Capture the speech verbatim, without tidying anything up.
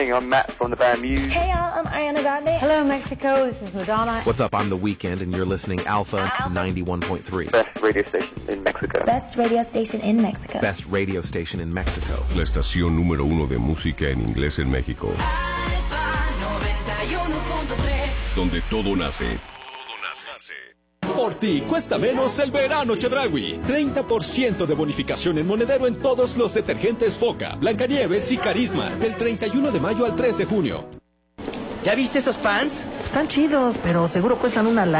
I'm Matt from the band Muse. Hey y'all, I'm Ariana Grande. Hello Mexico, this is Madonna. What's up, I'm The Weeknd and you're listening Alpha ninety-one point three. Best radio station in Mexico. Best radio station in Mexico. Best radio station in Mexico. La estación número uno de música en inglés en México. Alfa noventa y uno punto tres. Donde todo nace. Todo nace. Por ti cuesta menos el verano Chedraui. treinta por ciento de bonificación en monedero en todos los detergentes Foca, Blancanieves y Carisma. Del treinta y uno de mayo al tres de junio. ¿Ya viste esos pants? Están chidos, pero seguro cuestan una lana.